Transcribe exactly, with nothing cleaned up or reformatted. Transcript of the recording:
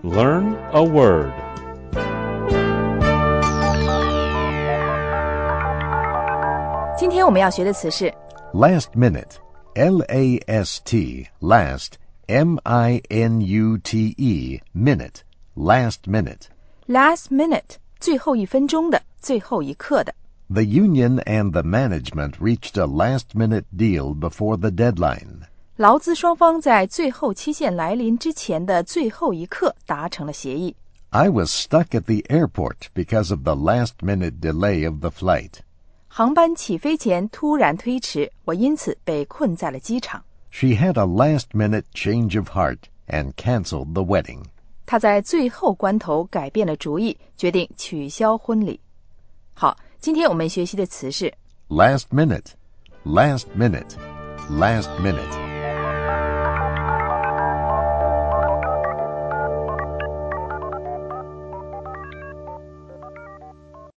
Learn a word. 今天我们要学的词是 Last minute, L A S T, last, M I N U T E, minute, last minute. last minute, 最后一分钟的，最后一刻的。 The union and the management reached a last-minute deal before the deadline. 劳资双方在最后期限来临之前的最后一刻达成了协议。 I was stuck at the airport because of the last-minute delay of the flight. 航班起飞前突然推迟，我因此被困在了机场。 She had a last-minute change of heart and canceled the wedding. 她在最后关头改变了主意，决定取消婚礼。好，今天我们学习的词是 Last minute, last minute, last minute.